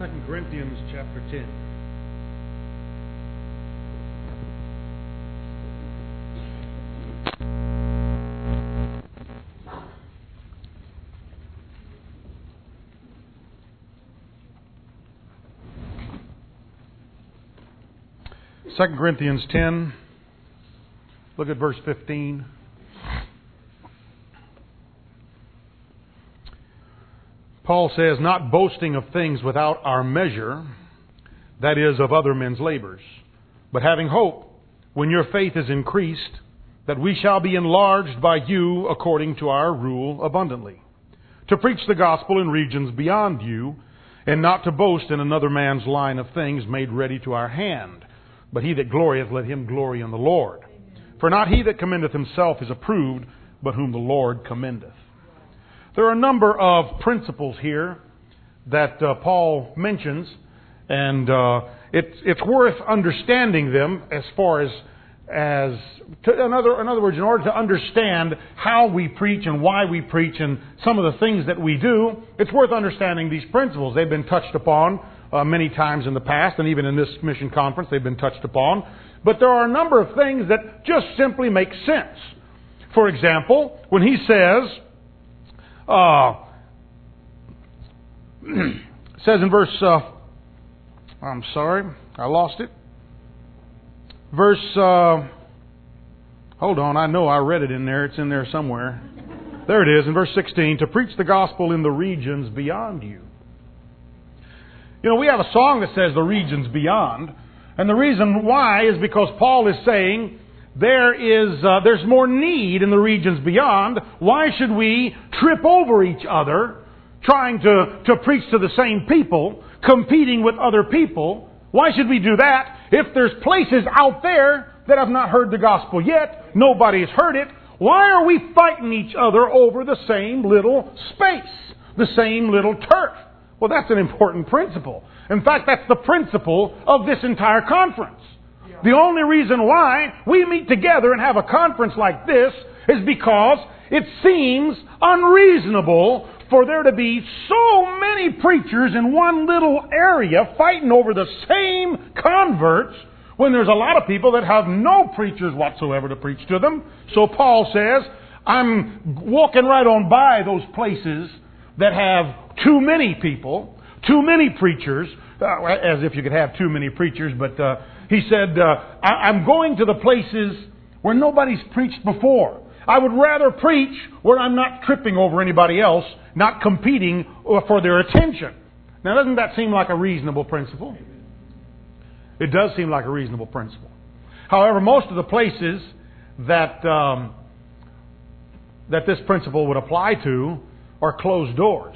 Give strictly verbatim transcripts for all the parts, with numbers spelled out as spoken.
Second Corinthians chapter ten. Second Corinthians ten. Look at verse fifteen. Paul says, not boasting of things without our measure, that is, of other men's labors, but having hope, when your faith is increased, that we shall be enlarged by you according to our rule abundantly, to preach the gospel in regions beyond you, and not to boast in another man's line of things made ready to our hand. But he that glorieth, let him glory in the Lord. For not he that commendeth himself is approved, but whom the Lord commendeth. There are a number of principles here that uh, Paul mentions, and uh, it's it's worth understanding them as far as as to, in other in other words, in order to understand how we preach and why we preach and some of the things that we do, it's worth understanding these principles. They've been touched upon uh, many times in the past, and even in this mission conference, they've been touched upon. But there are a number of things that just simply make sense. For example, when he says. Uh, says in verse, uh, I'm sorry, I lost it. Verse, uh, hold on, I know I read it in there. It's in there somewhere. There it is, in verse sixteen, to preach the gospel in the regions beyond you. You know, we have a song that says the regions beyond. And the reason why is because Paul is saying, There is, uh, there's more need in the regions beyond. Why should we trip over each other, trying to, to preach to the same people, competing with other people? Why should we do that if there's places out there that have not heard the gospel yet? Nobody's heard it. Why are we fighting each other over the same little space, the same little turf? Well, that's an important principle. In fact, that's the principle of this entire conference. The only reason why we meet together and have a conference like this is because it seems unreasonable for there to be so many preachers in one little area fighting over the same converts when there's a lot of people that have no preachers whatsoever to preach to them. So Paul says, I'm walking right on by those places that have too many people, too many preachers, uh, as if you could have too many preachers, but... Uh, He said, uh, I- I'm going to the places where nobody's preached before. I would rather preach where I'm not tripping over anybody else, not competing for their attention. Now, doesn't that seem like a reasonable principle? It does seem like a reasonable principle. However, most of the places that um, that this principle would apply to are closed doors.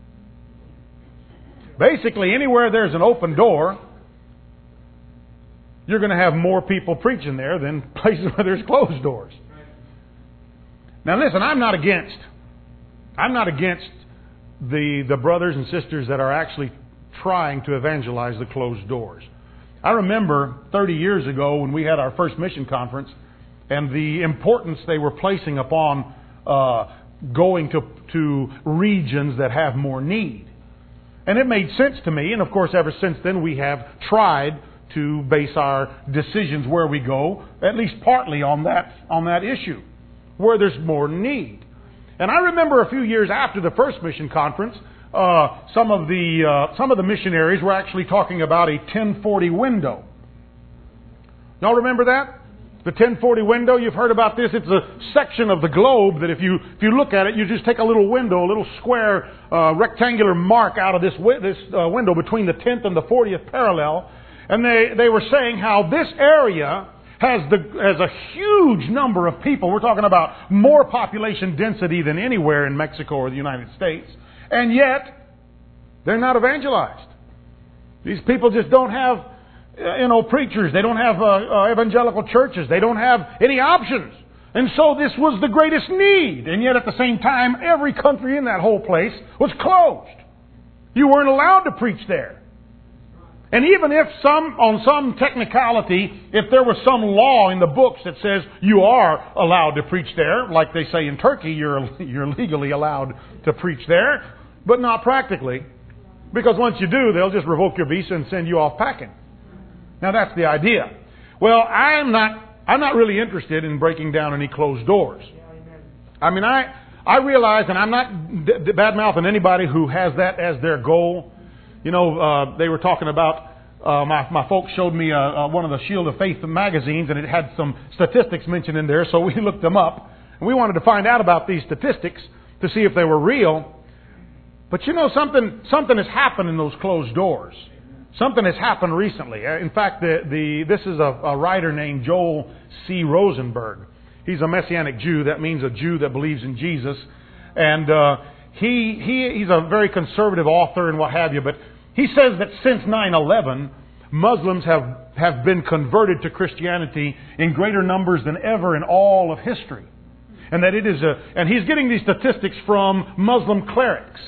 Basically, anywhere there's an open door, you're going to have more people preaching there than places where there's closed doors. Now listen, I'm not against, I'm not against the, the brothers and sisters that are actually trying to evangelize the closed doors. I remember thirty years ago when we had our first mission conference and the importance they were placing upon uh, going to, to regions that have more need. And it made sense to me, and of course ever since then we have tried to base our decisions where we go, at least partly on that on that issue, where there's more need. And I remember a few years after the first mission conference, uh, some of the uh, some of the missionaries were actually talking about a ten forty window. Y'all remember that? The ten forty window, you've heard about this. It's a section of the globe that if you if you look at it, you just take a little window, a little square uh, rectangular mark out of this wi- this uh, window between the tenth and the fortieth parallel. And they, they were saying how this area has the has a huge number of people. We're talking about more population density than anywhere in Mexico or the United States. And yet, they're not evangelized. These people just don't have, you know, preachers. They don't have uh, uh, evangelical churches. They don't have any options. And so this was the greatest need. And yet at the same time, every country in that whole place was closed. You weren't allowed to preach there. And even if some, on some technicality, if there was some law in the books that says you are allowed to preach there, like they say in Turkey, you're, you're legally allowed to preach there, but not practically. Because once you do, they'll just revoke your visa and send you off packing. Now that's the idea. Well, I'm not, I'm not really interested in breaking down any closed doors. I mean, I, I realize, and I'm not d- d- bad-mouthing anybody who has that as their goal. You know, uh, they were talking about, uh, my, my folks showed me uh, uh, one of the Shield of Faith magazines, and it had some statistics mentioned in there, so we looked them up. And we wanted to find out about these statistics to see if they were real. But you know, something something has happened in those closed doors. Something has happened recently. In fact, the, the this is a, a writer named Joel C. Rosenberg. He's a Messianic Jew. That means a Jew that believes in Jesus. And uh, he he he's a very conservative author and what have you. But he says that since nine eleven, Muslims have, have been converted to Christianity in greater numbers than ever in all of history. And that it is a, and he's getting these statistics from Muslim clerics.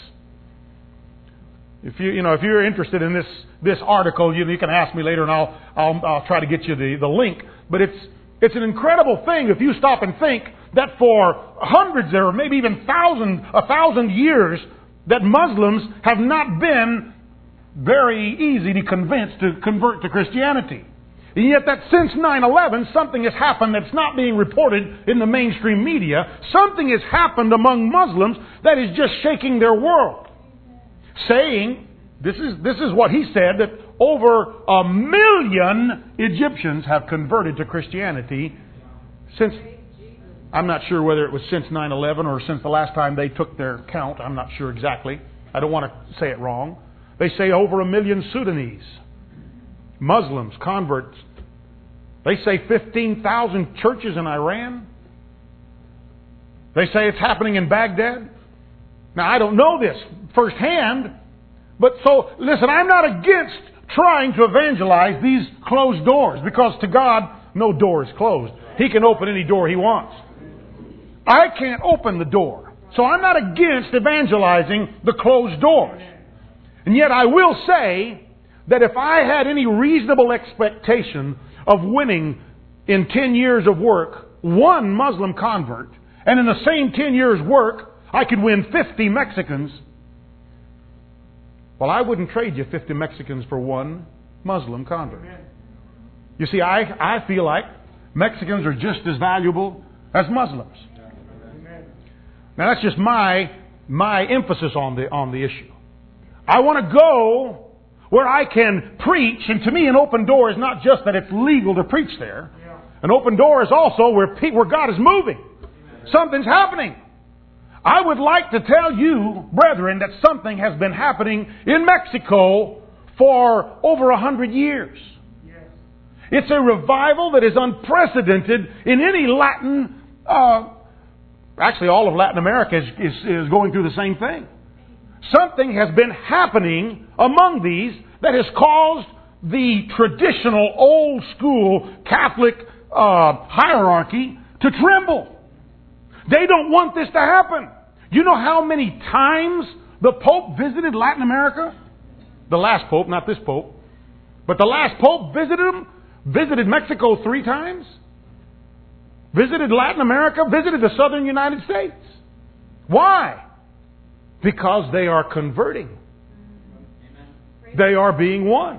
If you, you know, if you're interested in this, this article, you, you can ask me later and I'll, I'll, I'll try to get you the, the link. But it's, it's an incredible thing if you stop and think that for hundreds or maybe even thousand, a thousand years that Muslims have not been very easy to convince to convert to Christianity. And yet that since nine eleven, something has happened that's not being reported in the mainstream media. Something has happened among Muslims that is just shaking their world. Saying, this is, this is what he said, that over a million Egyptians have converted to Christianity since, I'm not sure whether it was since nine eleven or since the last time they took their count. I'm not sure exactly. I don't want to say it wrong. They say over a million Sudanese Muslims, converts. They say fifteen thousand churches in Iran. They say it's happening in Baghdad. Now, I don't know this firsthand, but so, listen, I'm not against trying to evangelize these closed doors, because to God, no door is closed. He can open any door He wants. I can't open the door. So I'm not against evangelizing the closed doors. And yet I will say that if I had any reasonable expectation of winning in ten years of work one Muslim convert, and in the same ten years work I could win fifty Mexicans, well, I wouldn't trade you fifty Mexicans for one Muslim convert. You see, I, I feel like Mexicans are just as valuable as Muslims. Now that's just my my emphasis on the on the issue. I want to go where I can preach, and to me an open door is not just that it's legal to preach there. An open door is also where pe- where God is moving. Something's happening. I would like to tell you, brethren, that something has been happening in Mexico for over a hundred years. It's a revival that is unprecedented in any Latin, uh, actually all of Latin America is, is, is going through the same thing. Something has been happening among these that has caused the traditional old school Catholic uh, hierarchy to tremble. They don't want this to happen. You know how many times the Pope visited Latin America? The last Pope, not this Pope. But the last Pope visited them, visited Mexico three times. Visited Latin America, visited the southern United States. Why? Because they are converting. They are being won.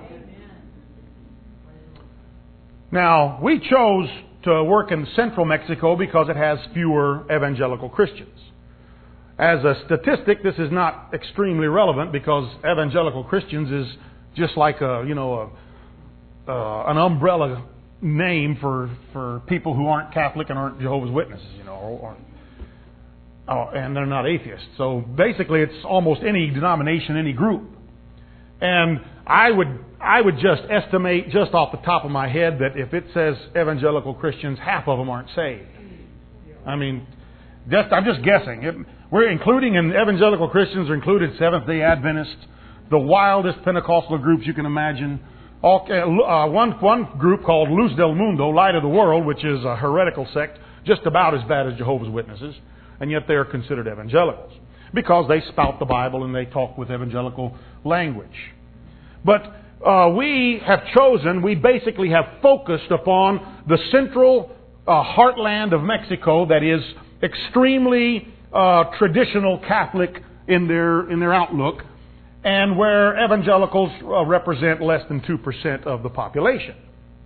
Now, we chose to work in central Mexico because it has fewer evangelical Christians. As a statistic, this is not extremely relevant because evangelical Christians is just like a, you know, a, uh, an umbrella name for, for people who aren't Catholic and aren't Jehovah's Witnesses, you know, or, or, and they're not atheists. So basically, it's almost any denomination, any group. And I would I would just estimate, just off the top of my head, that if it says evangelical Christians, half of them aren't saved. I mean, just I'm just guessing. It, we're including in evangelical Christians are included Seventh-day Adventists, the wildest Pentecostal groups you can imagine. All, uh, one one group called Luz del Mundo, Light of the World, which is a heretical sect, just about as bad as Jehovah's Witnesses, and yet they are considered evangelicals because they spout the Bible and they talk with evangelical language. But uh, we have chosen, we basically have focused upon the central uh, heartland of Mexico that is extremely uh, traditional Catholic in their in their outlook, and where evangelicals uh, represent less than two percent of the population,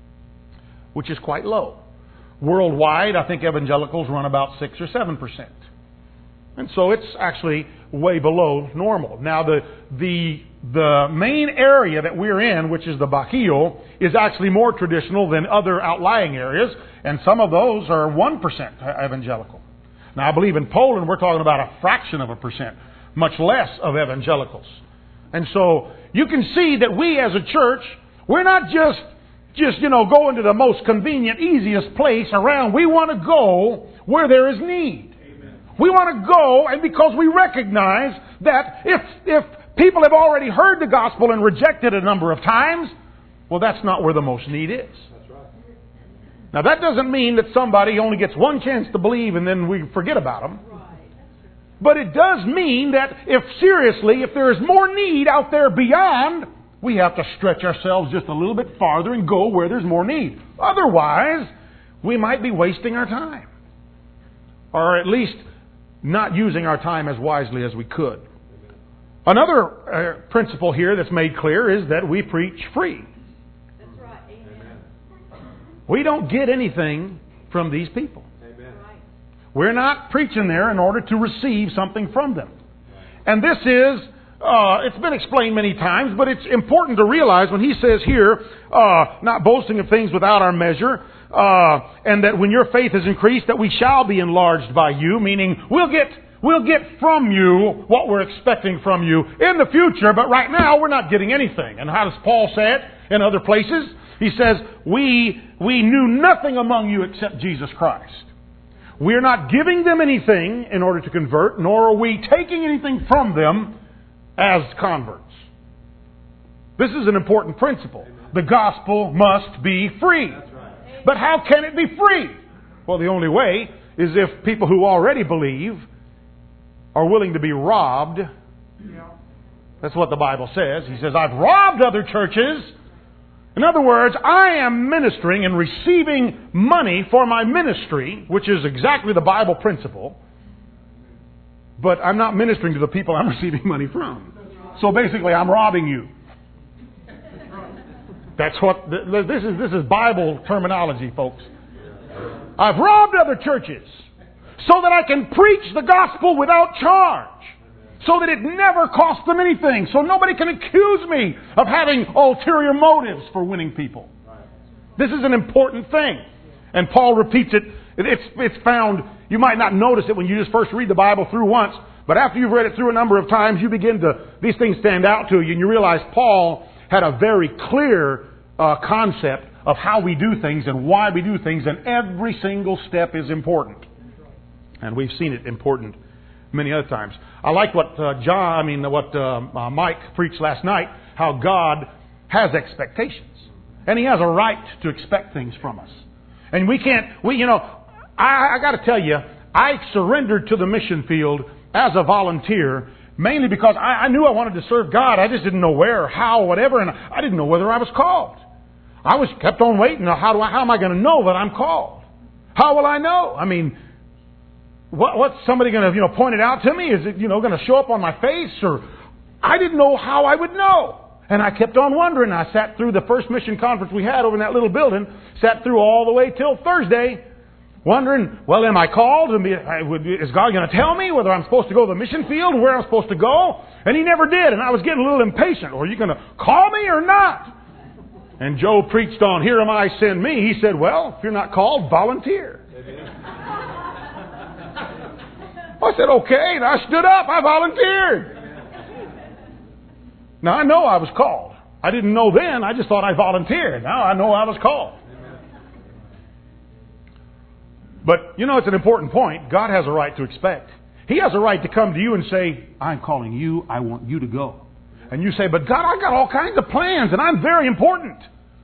which is quite low. Worldwide, I think evangelicals run about six or seven percent. And so it's actually way below normal. Now, the the the main area that we're in, which is the Bajío, is actually more traditional than other outlying areas, and some of those are one percent evangelical. Now, I believe in Poland we're talking about a fraction of a percent, much less of evangelicals. And so you can see that we as a church, we're not just, just you know, going to the most convenient, easiest place around. We want to go where there is need. We want to go, and because we recognize that if if people have already heard the gospel and rejected it a number of times, well, that's not where the most need is. That's right. Now, that doesn't mean that somebody only gets one chance to believe and then we forget about them. But it does mean that if seriously, if there is more need out there beyond, we have to stretch ourselves just a little bit farther and go where there's more need. Otherwise, we might be wasting our time. Or at least not using our time as wisely as we could. Another uh, principle here that's made clear is that we preach free. That's right. Amen. We don't get anything from these people. Amen. We're not preaching there in order to receive something from them. And this is, uh, it's been explained many times, but it's important to realize when he says here, uh, not boasting of things without our measure, Uh, and that when your faith is increased, that we shall be enlarged by you, meaning we'll get we'll get from you what we're expecting from you in the future, but right now we're not getting anything. And how does Paul say it in other places? He says, we we knew nothing among you except Jesus Christ. We're not giving them anything in order to convert, nor are we taking anything from them as converts. This is an important principle. The gospel must be free. But how can it be free? Well, the only way is if people who already believe are willing to be robbed. That's what the Bible says. He says, I've robbed other churches. In other words, I am ministering and receiving money for my ministry, which is exactly the Bible principle. But I'm not ministering to the people I'm receiving money from. So basically, I'm robbing you. That's what, this is this is Bible terminology, folks. I've robbed other churches so that I can preach the gospel without charge. So that it never costs them anything. So nobody can accuse me of having ulterior motives for winning people. This is an important thing. And Paul repeats it. It's, it's found, you might not notice it when you just first read the Bible through once. But after you've read it through a number of times, you begin to, these things stand out to you. And you realize Paul had a very clear uh, concept of how we do things and why we do things, and every single step is important. And we've seen it important many other times. I like what uh, John, I mean, what uh, uh, Mike preached last night, how God has expectations. And He has a right to expect things from us. And we can't, we, you know, I, I got to tell you, I surrendered to the mission field as a volunteer mainly because I, I knew I wanted to serve God. I just didn't know where, or how, or whatever, and I didn't know whether I was called. I was kept on waiting. How do I, how am I going to know that I'm called? How will I know? I mean, what, what's somebody going to, you know, point it out to me? Is it, you know, going to show up on my face? Or I didn't know how I would know. And I kept on wondering. I sat through the first mission conference we had over in that little building, sat through all the way till Thursday, wondering, well, am I called? Is God going to tell me whether I'm supposed to go to the mission field and where I'm supposed to go? And He never did. And I was getting a little impatient. Are you going to call me or not? And Joe preached on, here am I, send me. He said, well, if you're not called, volunteer. I said, okay. And I stood up. I volunteered. Now, I know I was called. I didn't know then. I just thought I volunteered. Now I know I was called. But, you know, it's an important point. God has a right to expect. He has a right to come to you and say, I'm calling you. I want you to go. And you say, but God, I got all kinds of plans and I'm very important.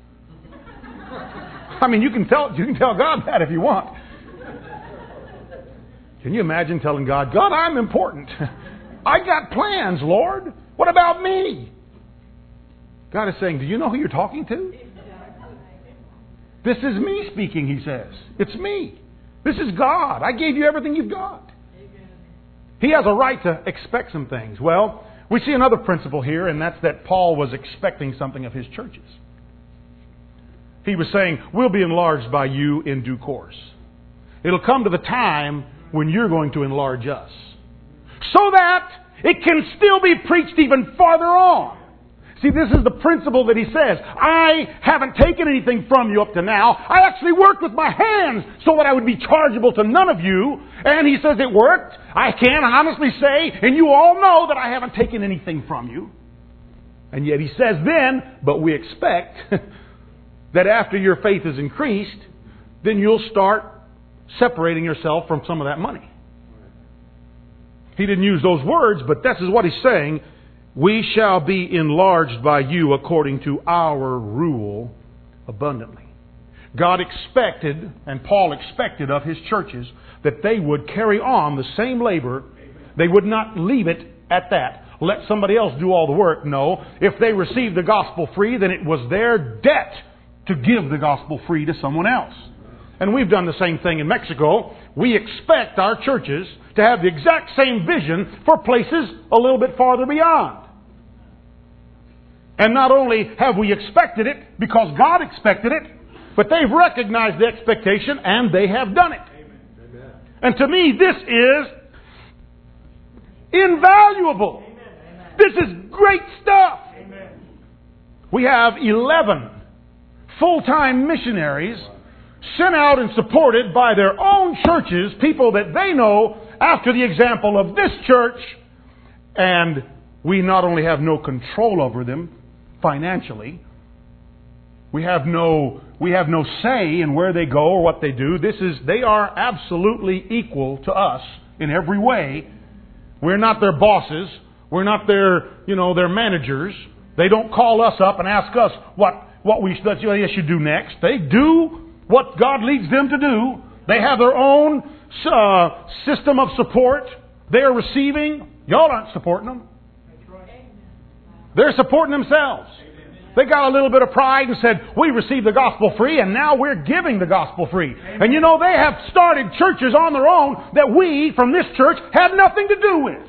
I mean, you can tell you can tell God that if you want. Can you imagine telling God, God, I'm important. I got plans, Lord. What about me? God is saying, do you know who you're talking to? This is me speaking, He says. It's me. This is God. I gave you everything you've got. He has a right to expect some things. Well, We see another principle here, and that's that Paul was expecting something of his churches. He was saying, we'll be enlarged by you in due course. It'll come to the time when you're going to enlarge us, so that it can still be preached even farther on. See, this is the principle that he says. I haven't taken anything from you up to now. I actually worked with my hands so that I would be chargeable to none of you. And he says it worked. I can honestly say, and you all know that I haven't taken anything from you. And yet he says then, but we expect that after your faith is increased, then you'll start separating yourself from some of that money. He didn't use those words, but this is what he's saying. We shall be enlarged by you according to our rule abundantly. God expected, and Paul expected of his churches, that they would carry on the same labor. They would not leave it at that. Let somebody else do all the work. No. If they received the gospel free, then it was their debt to give the gospel free to someone else. And we've done the same thing in Mexico. We expect our churches to have the exact same vision for places a little bit farther beyond. And not only have we expected it because God expected it, but they've recognized the expectation and they have done it. Amen. And to me, this is invaluable. Amen. This is great stuff. Amen. We have eleven full-time missionaries sent out and supported by their own churches, people that they know after the example of this church, and we not only have no control over them financially, we have no we have no say in where they go or what they do. This is they are absolutely equal to us in every way. We're not their bosses. We're not their you know their managers. They don't call us up and ask us what what we should do next. They do what God leads them to do. They have their own uh, system of support. They are receiving. Y'all aren't supporting them. They're supporting themselves. They got a little bit of pride and said, we received the gospel free and now we're giving the gospel free. And you know, they have started churches on their own that we, from this church, had nothing to do with.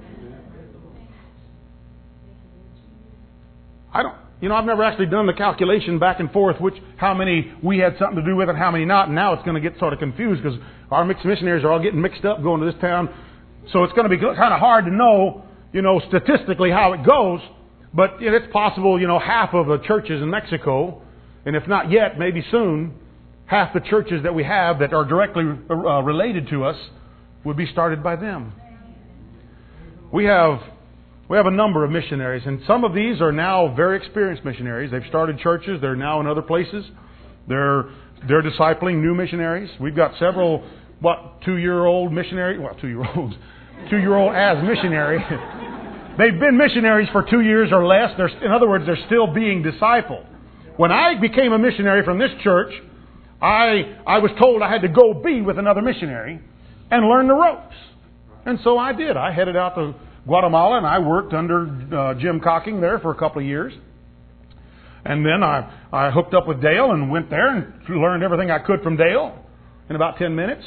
I don't, you know, I've never actually done the calculation back and forth which, how many we had something to do with and how many not. And now it's going to get sort of confused because our mixed missionaries are all getting mixed up going to this town. So it's going to be kind of hard to know, you know, statistically how it goes. But it's possible, you know, half of the churches in Mexico, and if not yet, maybe soon, half the churches that we have that are directly uh, related to us would be started by them. We have we have a number of missionaries, and some of these are now very experienced missionaries. They've started churches. They're now in other places. They're they're discipling new missionaries. We've got several, what, two-year-old missionaries? Well, two-year-olds. Two-year-old as missionary. They've been missionaries for two years or less. They're, in other words, they're still being discipled. When I became a missionary from this church, I I was told I had to go be with another missionary and learn the ropes. And so I did. I headed out to Guatemala and I worked under uh, Jim Cocking there for a couple of years. And then I, I hooked up with Dale and went there and learned everything I could from Dale in about ten minutes.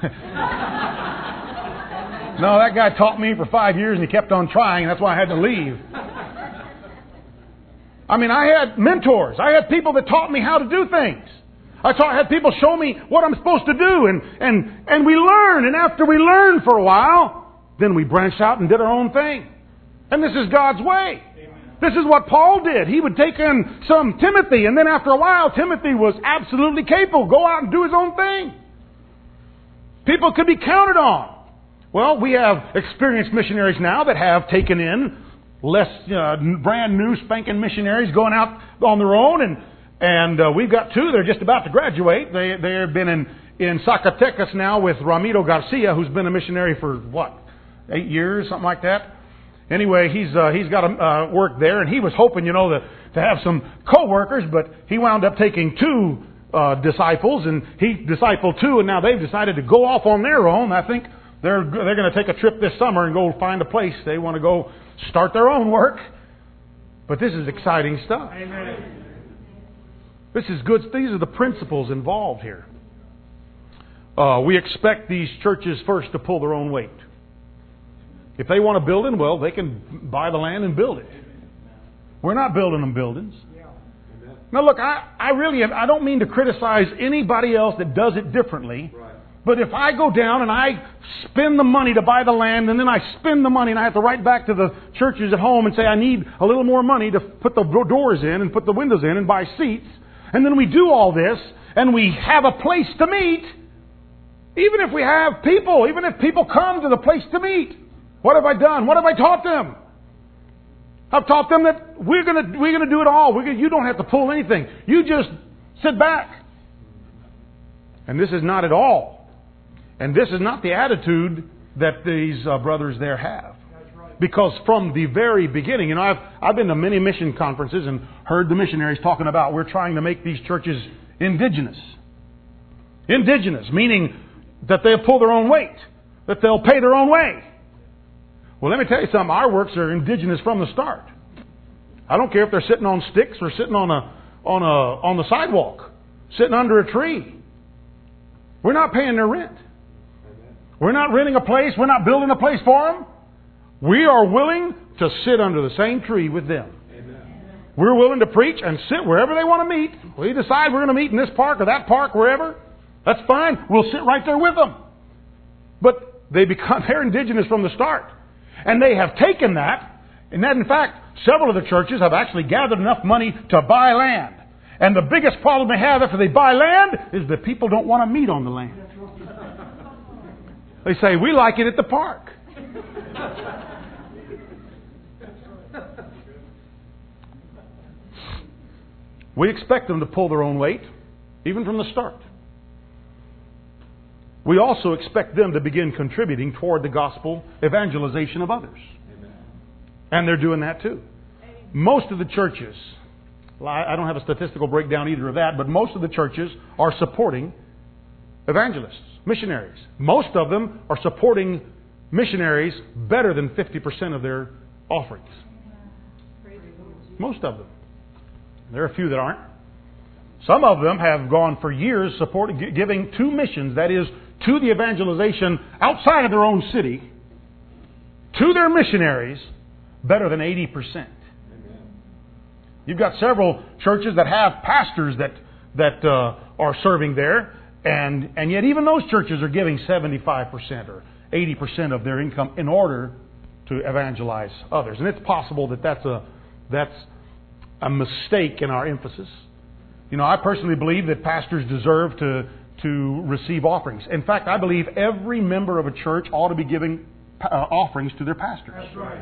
No, that guy taught me for five years and he kept on trying. That's why I had to leave. I mean, I had mentors. I had people that taught me how to do things. I, taught, I had people show me what I'm supposed to do. And, and, and we learned. And after we learned for a while, then we branched out and did our own thing. And this is God's way. Amen. This is what Paul did. He would take in some Timothy. And then after a while, Timothy was absolutely capable. Go out and do his own thing. People could be counted on. Well, we have experienced missionaries now that have taken in less uh, brand new spanking missionaries going out on their own, and and uh, we've got two. They're just about to graduate. They they have been in in Zacatecas now with Ramiro Garcia, who's been a missionary for what eight years, something like that. Anyway, he's uh, he's got a uh, work there, and he was hoping, you know, to to have some co-workers, but he wound up taking two uh, disciples, and he discipled two, and now they've decided to go off on their own. I think. They're they're going to take a trip this summer and go find a place. They want to go start their own work. But this is exciting stuff. Amen. This is good. These are the principles involved here. Uh, we expect these churches first to pull their own weight. If they want a building, well, they can buy the land and build it. We're not building them buildings. Now look, I, I really, I don't mean to criticize anybody else that does it differently. Right. But if I go down and I spend the money to buy the land, and then I spend the money and I have to write back to the churches at home and say I need a little more money to put the doors in and put the windows in and buy seats, and then we do all this and we have a place to meet, even if we have people, even if people come to the place to meet, what have I done? What have I taught them? I've taught them that we're going to we're going to do it all. We're gonna, you don't have to pull anything. You just sit back. And this is not at all. And this is not the attitude that these uh, brothers there have. Because from the very beginning, you know, I've I've been to many mission conferences and heard the missionaries talking about we're trying to make these churches indigenous. Indigenous, meaning that they'll pull their own weight, that they'll pay their own way. Well, let me tell you something. Our works are indigenous from the start. I don't care if they're sitting on sticks or sitting on a on a on the sidewalk, sitting under a tree. We're not paying their rent. We're not renting a place. We're not building a place for them. We are willing to sit under the same tree with them. Amen. We're willing to preach and sit wherever they want to meet. We decide we're going to meet in this park or that park, wherever. That's fine. We'll sit right there with them. But they become they're indigenous from the start. And they have taken that, and that in fact, several of the churches have actually gathered enough money to buy land. And the biggest problem they have after they buy land is that people don't want to meet on the land. They say, we like it at the park. We expect them to pull their own weight, even from the start. We also expect them to begin contributing toward the gospel evangelization of others. Amen. And they're doing that too. Most of the churches, I don't have a statistical breakdown either of that, but most of the churches are supporting evangelists, missionaries. Most of them are supporting missionaries better than fifty percent of their offerings. Most of them. There are a few that aren't. Some of them have gone for years supporting, giving to missions, that is, to the evangelization outside of their own city, to their missionaries, better than eighty percent. Amen. You've got several churches that have pastors that that uh, are serving there, and and yet even those churches are giving seventy-five percent or eighty percent of their income in order to evangelize others. And it's possible that that's a that's a mistake in our emphasis. You know, I personally believe that pastors deserve to to receive offerings. In fact, I believe every member of a church ought to be giving uh, offerings to their pastors. That's right.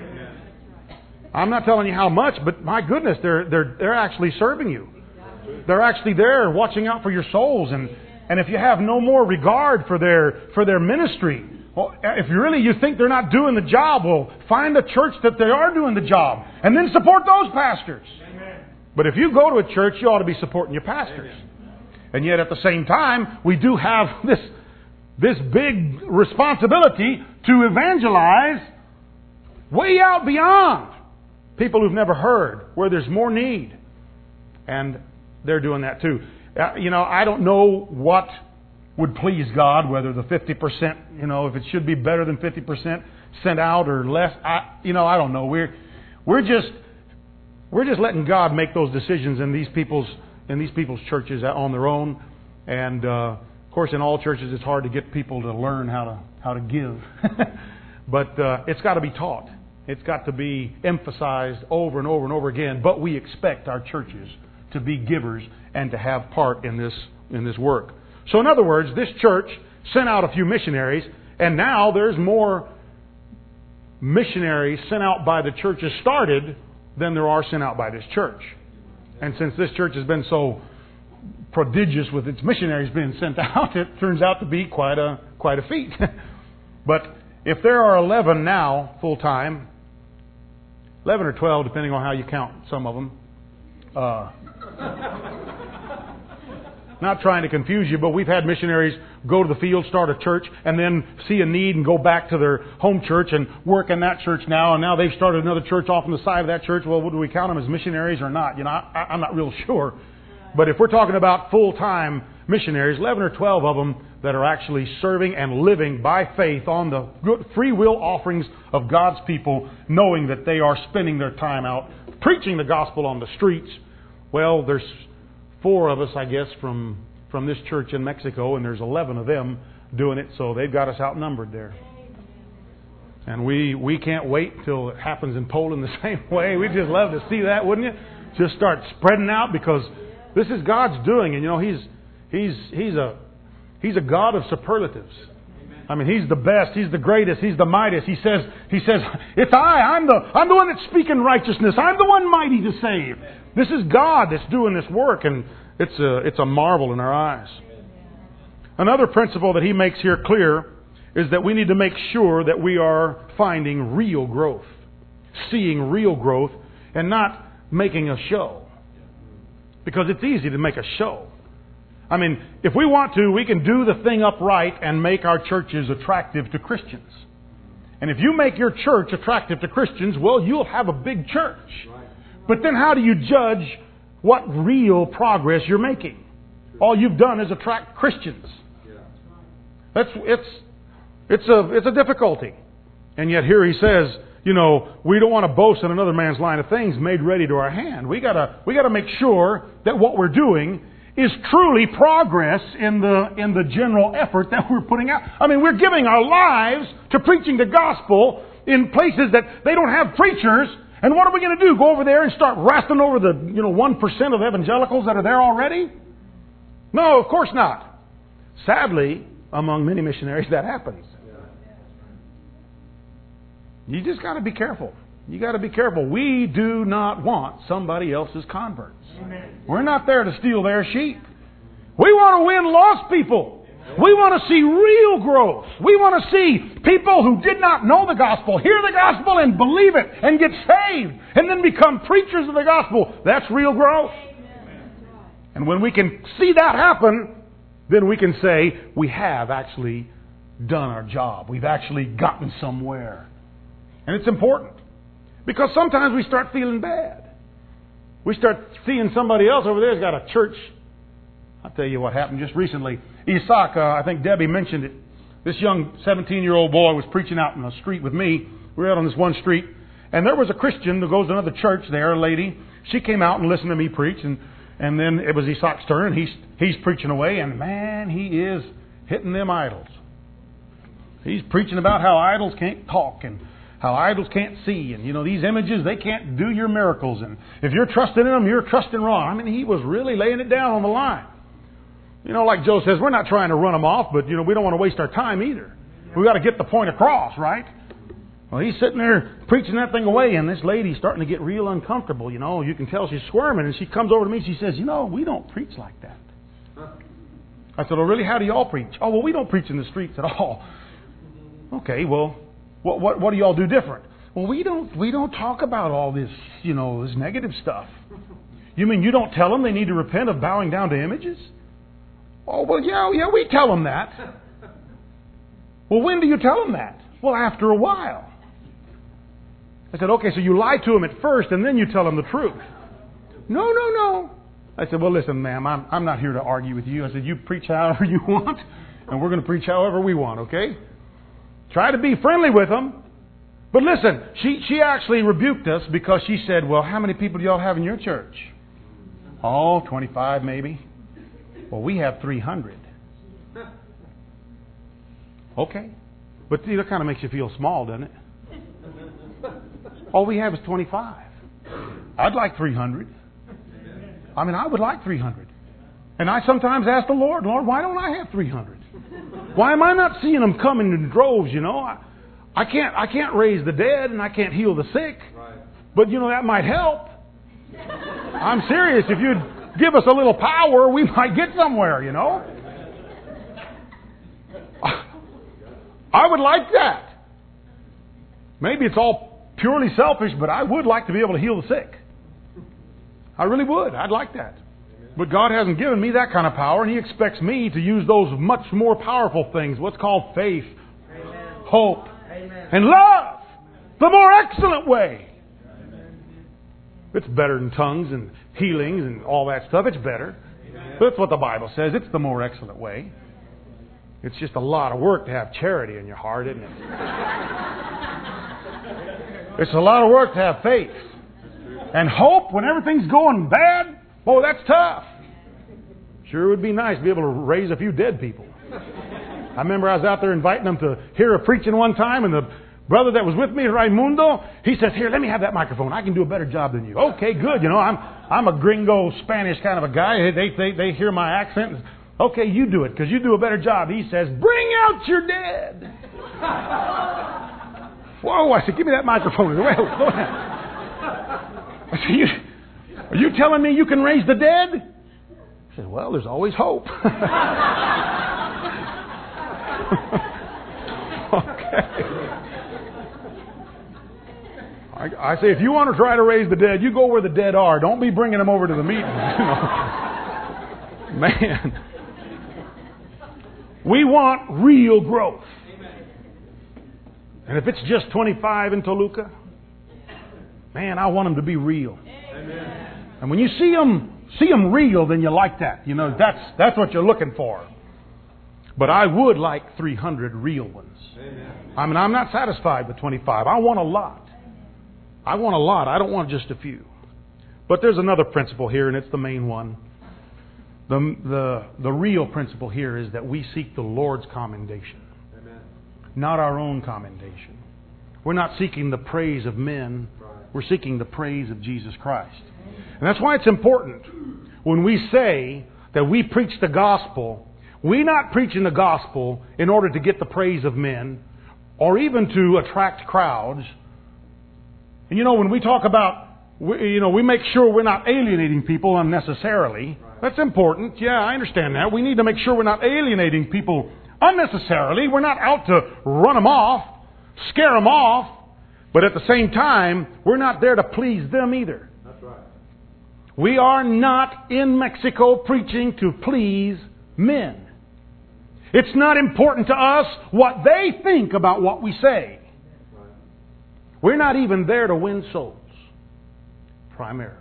I'm not telling you how much, but my goodness, they're they're they're actually serving you. They're actually there watching out for your souls, and and if you have no more regard for their for their ministry, well, if you really you think they're not doing the job, well, find a church that they are doing the job, and then support those pastors. Amen. But if you go to a church, you ought to be supporting your pastors. Amen. And yet at the same time, we do have this this big responsibility to evangelize way out beyond people who've never heard, where there's more need. And they're doing that too. Uh, you know, I don't know what would please God, whether the fifty percent, you know, if it should be better than fifty percent sent out or less. I, you know, I don't know. We're we're just we're just letting God make those decisions in these people's in these people's churches on their own. And uh, of course, in all churches, it's hard to get people to learn how to how to give. But uh, it's got to be taught. It's got to be emphasized over and over and over again. But we expect our churches to be givers and to have part in this in this work. So in other words, this church sent out a few missionaries, and now there's more missionaries sent out by the churches started than there are sent out by this church. And since this church has been so prodigious with its missionaries being sent out, it turns out to be quite a quite a feat. But if there are eleven now full time, eleven or twelve, depending on how you count some of them. Uh, not trying to confuse you, but we've had missionaries go to the field, start a church, and then see a need and go back to their home church and work in that church now. And now they've started another church off on the side of that church. Well, do we count them as missionaries or not? You know, I, I'm not real sure. But if we're talking about full-time missionaries, eleven or twelve of them that are actually serving and living by faith on the good free will offerings of God's people, knowing that they are spending their time out preaching the gospel on the streets. Well, there's four of us, I guess, from, from this church in Mexico, and there's eleven of them doing it, so they've got us outnumbered there. And we, we can't wait till it happens in Poland the same way. We'd just love to see that, wouldn't you? Just start spreading out, because this is God's doing, and you know, He's He's He's a He's a God of superlatives. I mean, He's the best, He's the greatest, He's the mightiest. He says, He says, it's I, I'm the I'm the one that's speaking righteousness. I'm the one mighty to save. This is God that's doing this work, and it's a it's a marvel in our eyes. Another principle that he makes here clear is that we need to make sure that we are finding real growth, seeing real growth, and not making a show. Because it's easy to make a show. I mean, if we want to, we can do the thing upright and make our churches attractive to Christians. And if you make your church attractive to Christians, well, you'll have a big church. But then how do you judge what real progress you're making? All you've done is attract Christians. That's it's it's a it's a difficulty. And yet here he says, you know, we don't want to boast in another man's line of things made ready to our hand. We gotta we gotta make sure that what we're doing is truly progress in the in the general effort that we're putting out. I mean, we're giving our lives to preaching the gospel in places that they don't have preachers. And what are we going to do? Go over there and start wrestling over the you know one percent of evangelicals that are there already? No, of course not. Sadly, among many missionaries, that happens. You just got to be careful. You got to be careful. We do not want somebody else's converts. Amen. We're not there to steal their sheep. We want to win lost people. We want to see real growth. We want to see people who did not know the gospel hear the gospel and believe it and get saved and then become preachers of the gospel. That's real growth. And when we can see that happen, then we can say we have actually done our job. We've actually gotten somewhere. And it's important. Because sometimes we start feeling bad. We start seeing somebody else over there's got a church. I'll tell you what happened just recently. Isaac, uh, I think Debbie mentioned it. This young seventeen-year-old boy was preaching out in the street with me. We were out on this one street. And there was a Christian who goes to another church there, a lady. She came out and listened to me preach. And, and then it was Isaac's turn. And he's, he's preaching away. And man, he is hitting them idols. He's preaching about how idols can't talk and how idols can't see. And, you know, these images, they can't do your miracles. And if you're trusting in them, you're trusting wrong. I mean, he was really laying it down on the line. You know, like Joe says, we're not trying to run them off, but, you know, we don't want to waste our time either. We've got to get the point across, right? Well, he's sitting there preaching that thing away, and this lady's starting to get real uncomfortable, you know. You can tell she's squirming, and she comes over to me and she says, you know, we don't preach like that. I said, oh, really? How do you all preach? Oh, well, we don't preach in the streets at all. Okay, well, what what, what do you all do different? Well, we don't we don't talk about all this, you know, this negative stuff. You mean you don't tell them they need to repent of bowing down to images? Oh, well, yeah, yeah, we tell them that. Well, when do you tell them that? Well, after a while. I said, okay, so you lie to them at first and then you tell them the truth. No, no, no. I said, well, listen, ma'am, I'm, I'm not here to argue with you. I said, you preach however you want, and we're going to preach however we want, okay? Try to be friendly with them. But listen, she, she actually rebuked us because she said, well, how many people do y'all have in your church? Oh, twenty-five maybe. Well, we have three hundred. Okay. But see, that kind of makes you feel small, doesn't it? All we have is twenty-five. I'd like three hundred. I mean, I would like three hundred. And I sometimes ask the Lord, Lord, why don't I have three hundred? Why am I not seeing them coming in droves, you know? I, I can't I can't raise the dead and I can't heal the sick. But, you know, that might help. I'm serious. If you'd give us a little power, we might get somewhere, you know? I would like that. Maybe it's all purely selfish, but I would like to be able to heal the sick. I really would. I'd like that. But God hasn't given me that kind of power, and He expects me to use those much more powerful things, what's called faith, Amen. Hope, Amen. And love, the more excellent way. Amen. It's better than tongues and healings and all that stuff. It's better. Amen. That's what the Bible says. It's the more excellent way. It's just a lot of work to have charity in your heart, isn't it? It's a lot of work to have faith. And hope when everything's going bad. Oh, that's tough. Sure would be nice to be able to raise a few dead people. I remember I was out there inviting them to hear a preaching one time, and the brother that was with me, Raimundo, he says, "Here, let me have that microphone. I can do a better job than you." Okay, good. You know, I'm I'm a gringo Spanish kind of a guy. They they they hear my accent. And, okay, you do it because you do a better job. He says, "Bring out your dead." Whoa! I said, "Give me that microphone." Well, go ahead. I said, you, "Are you telling me you can raise the dead?" I said, "Well, there's always hope." Okay. I, I say, if you want to try to raise the dead, you go where the dead are. Don't be bringing them over to the meeting. You know. Man. We want real growth. And if it's just twenty-five in Toluca, man, I want them to be real. And when you see them, see them real, then you like that. You know, that's that's what you're looking for. But I would like three hundred real ones. Amen. I mean, I'm not satisfied with twenty-five. I want a lot. I want a lot. I don't want just a few. But there's another principle here, and it's the main one. The, the, the real principle here is that we seek the Lord's commendation, Amen. Not our own commendation. We're not seeking the praise of men. Right. We're seeking the praise of Jesus Christ. And that's why it's important when we say that we preach the gospel. We're not preaching the gospel in order to get the praise of men or even to attract crowds. And you know, when we talk about, you know, we make sure we're not alienating people unnecessarily. That's important. Yeah, I understand that. We need to make sure we're not alienating people unnecessarily. We're not out to run them off, scare them off. But at the same time, we're not there to please them either. That's right. We are not in Mexico preaching to please men. It's not important to us what they think about what we say. We're not even there to win souls, primarily.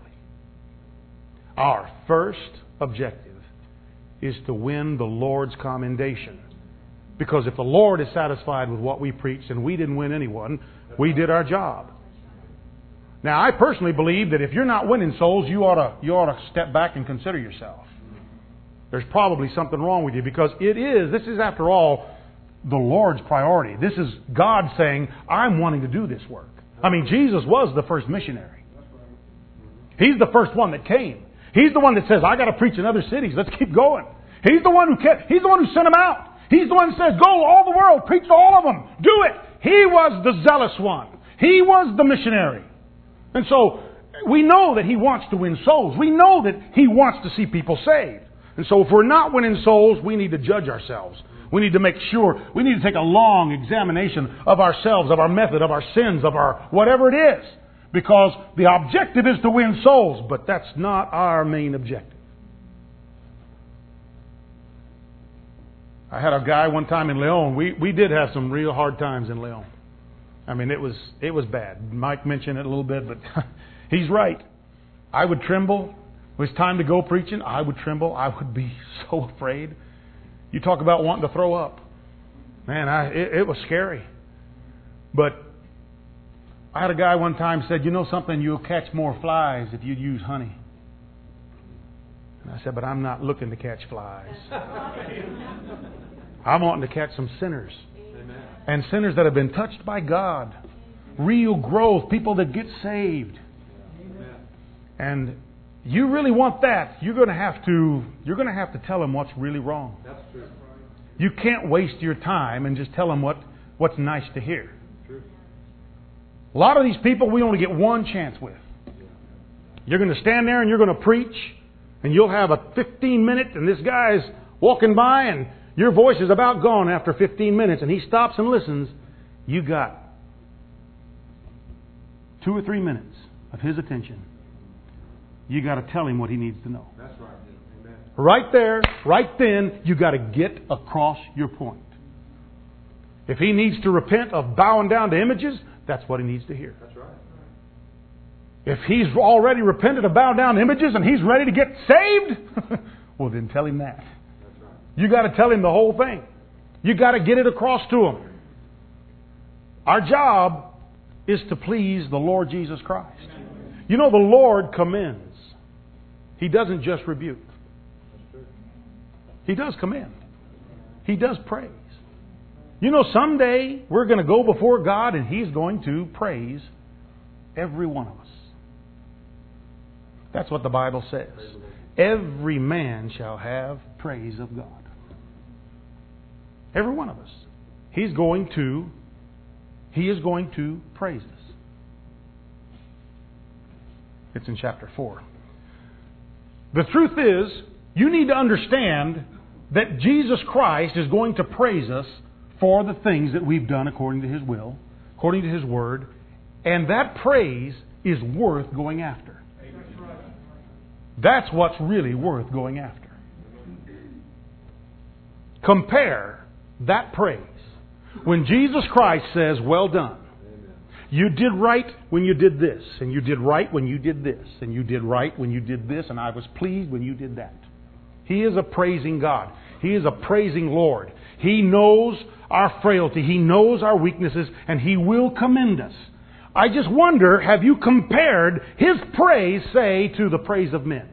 Our first objective is to win the Lord's commendation. Because if the Lord is satisfied with what we preached and we didn't win anyone, we did our job. Now, I personally believe that if you're not winning souls, you ought to, you ought to step back and consider yourself. There's probably something wrong with you, because it is, this is after all, the Lord's priority. This is God saying, I'm wanting to do this work. I mean, Jesus was the first missionary. He's the first one that came. He's the one that says, I got to preach in other cities. Let's keep going. He's the one who kept, He's the one who sent them out. He's the one who says, go all the world, preach to all of them. Do it. He was the zealous one. He was the missionary. And so we know that He wants to win souls. We know that He wants to see people saved. And so if we're not winning souls, we need to judge ourselves. We need to make sure, we need to take a long examination of ourselves, of our method, of our sins, of our whatever it is. Because the objective is to win souls, but that's not our main objective. I had a guy one time in Leon. We we did have some real hard times in Leon. I mean, it was it was bad. Mike mentioned it a little bit, but he's right. I would tremble. It was time to go preaching. I would tremble. I would be so afraid. You talk about wanting to throw up. Man, I, it, it was scary. But I had a guy one time said, you know something, you'll catch more flies if you use honey. And I said, but I'm not looking to catch flies. I'm wanting to catch some sinners. Amen. And sinners that have been touched by God. Real growth. People that get saved. Amen. And you really want that, you're going to have to you're going to have to tell them what's really wrong. That's true. You can't waste your time and just tell them what, what's nice to hear. True. A lot of these people we only get one chance with. You're going to stand there and you're going to preach, and you'll have a fifteen minute, and this guy's walking by and your voice is about gone after fifteen minutes, and he stops and listens. You got two or three minutes of his attention. You got to tell him what he needs to know. That's right. Amen. Right there, right then, you got to get across your point. If he needs to repent of bowing down to images, that's what he needs to hear. That's right. If he's already repented of bowing down to images and he's ready to get saved, Well, then tell him that. You got to tell him the whole thing. You got to get it across to him. Our job is to please the Lord Jesus Christ. You know, the Lord commends. He doesn't just rebuke. He does commend. He does praise. You know, someday we're going to go before God and He's going to praise every one of us. That's what the Bible says. Every man shall have praise of God. Every one of us. He's going to, He is going to praise us. It's in chapter four. The truth is, you need to understand that Jesus Christ is going to praise us for the things that we've done according to His will, according to His Word, and that praise is worth going after. That's what's really worth going after. Compare that praise. When Jesus Christ says, well done, you did right when you did this, and you did right when you did this, and you did right when you did this, and I was pleased when you did that. He is a praising God. He is a praising Lord. He knows our frailty. He knows our weaknesses, and He will commend us. I just wonder, have you compared His praise, say, to the praise of men?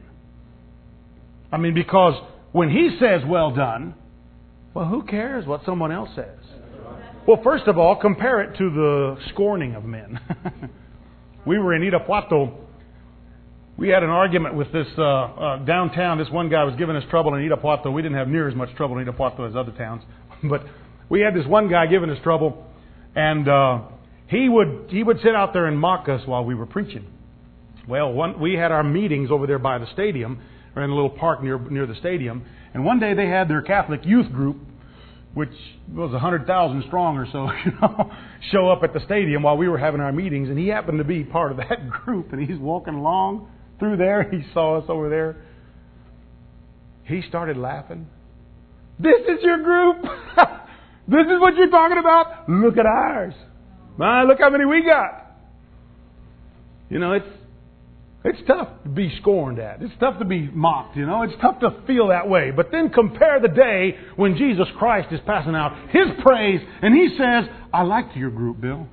I mean, because when He says, well done, well, who cares what someone else says? Well, first of all, compare it to the scorning of men. We were in Irapuato. We had an argument with this uh, uh, downtown. This one guy was giving us trouble in Irapuato. We didn't have near as much trouble in Irapuato as other towns. But we had this one guy giving us trouble. And uh, he would he would sit out there and mock us while we were preaching. Well, one, we had our meetings over there by the stadium, or in a little park near near the stadium. And one day they had their Catholic youth group, which was one hundred thousand strong or so, you know, show up at the stadium while we were having our meetings. And he happened to be part of that group. And he's walking along through there. He saw us over there. He started laughing. This is your group? This is what you're talking about? Look at ours. My, look how many we got. You know, it's it's tough to be scorned at. It's tough to be mocked, you know. It's tough to feel that way. But then compare the day when Jesus Christ is passing out His praise and He says, I liked your group, Bill.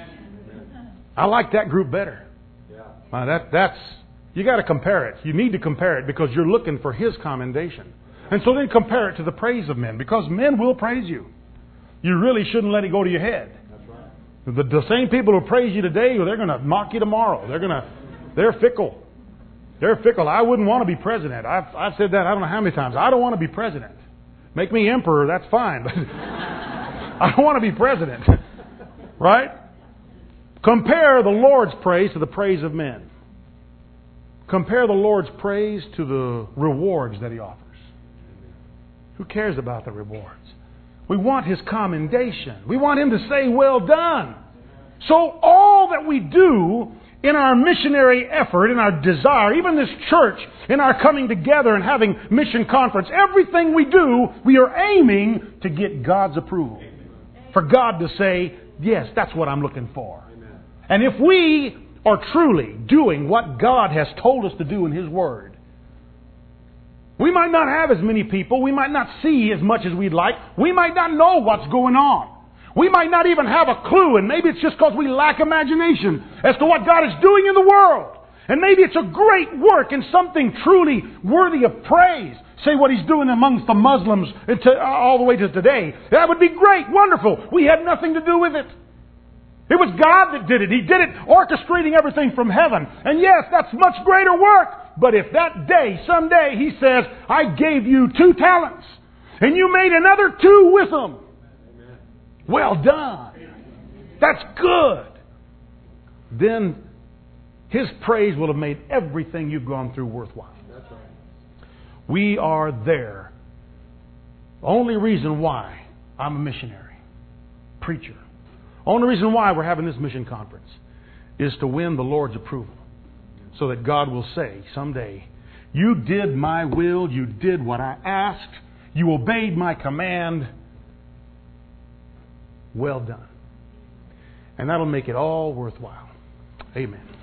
I like that group better. Uh, that that's you got to compare it. You need to compare it because you're looking for His commendation. And so then compare it to the praise of men, because men will praise you. You really shouldn't let it go to your head. The, the same people who praise you today, they're going to mock you tomorrow. They're going to, they're fickle. They're fickle. I wouldn't want to be president. I've, I've said that I don't know how many times. I don't want to be president. Make me emperor, that's fine. But I don't want to be president. Right? Compare the Lord's praise to the praise of men. Compare the Lord's praise to the rewards that He offers. Who cares about the rewards? We want His commendation. We want Him to say, well done. So all that we do in our missionary effort, in our desire, even this church, in our coming together and having mission conference, everything we do, we are aiming to get God's approval. For God to say, yes, that's what I'm looking for. And if we are truly doing what God has told us to do in His Word, we might not have as many people. We might not see as much as we'd like. We might not know what's going on. We might not even have a clue, and maybe it's just because we lack imagination as to what God is doing in the world. And maybe it's a great work and something truly worthy of praise. Say what He's doing amongst the Muslims all the way to today. That would be great, wonderful. We had nothing to do with it. It was God that did it. He did it orchestrating everything from heaven. And yes, that's much greater work. But if that day, someday, He says, I gave you two talents, and you made another two with them. Amen. Well done. That's good. Then His praise will have made everything you've gone through worthwhile. That's right. We are there. The only reason why I'm a missionary, preacher, only reason why we're having this mission conference is to win the Lord's approval. So that God will say someday, you did my will, you did what I asked, you obeyed my command. Well done. And that'll make it all worthwhile. Amen.